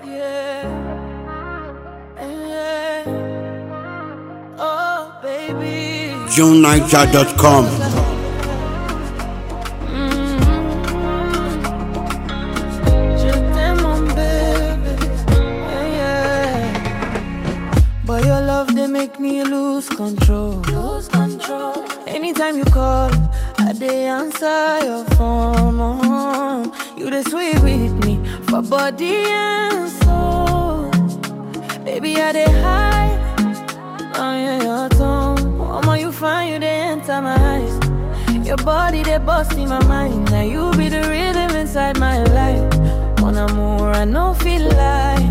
Yeah. Oh, baby. JuneNiger.com. But your love, they make me lose control. Lose control. Anytime you call, I dey answer your phone. You dey sweet with me for body and soul. Baby, I dey high on your tongue. Mama, you find you dey enter my eyes. Your body they bust in my mind. Now you be the rhythm inside my life. Mon amour, I no feel like.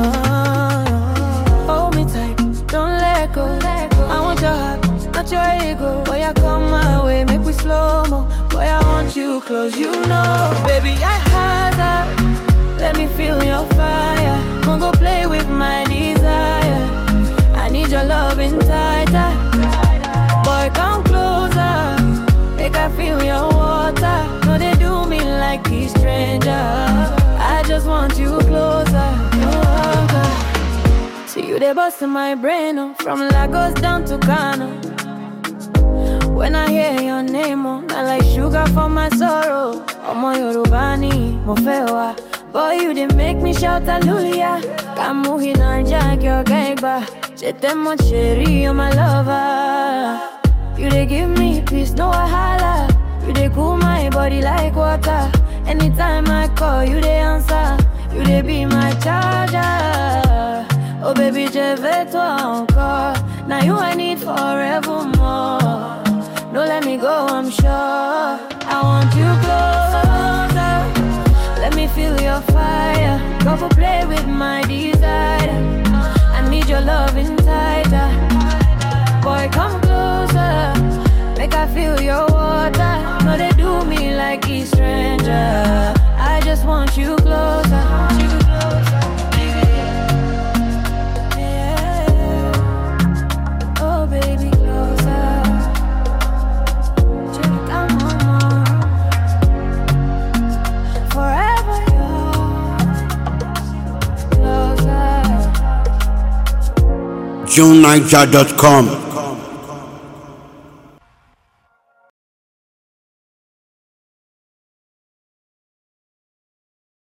Hold me tight, don't let go. I want your heart, not your ego. Boy, I come my way, make we slow mo. Boy, I want you close, you know. Baby, I had that. Let me feel your fire. Don't go play with my desire. I need your loving tighter. Boy, come closer. Make I feel your water. No, they do me like a stranger. I just want you closer. See you they bust in my brain, oh. From Lagos down to Ghana. When I hear your name, oh, I like sugar for my sorrow. Omo Yorubani, Mofewa. Boy, you didn't make me shout hallelujah. Kamuhi nanja kyo gaiba. Jete mon chéri, you're my lover. You they give me peace, no wahala. You they cool my body like water. Anytime I call, you they answer. You they be my charger. Oh baby, je veux toi encore. Now you I need forevermore. Don't let me go, I'm sure. I want you closer. Let me feel your fire. Go for play with my desire. I need your loving tighter. Boy, come closer. Make I feel your water. No, they do me like a stranger. I just want you closer. JuneNiger.com.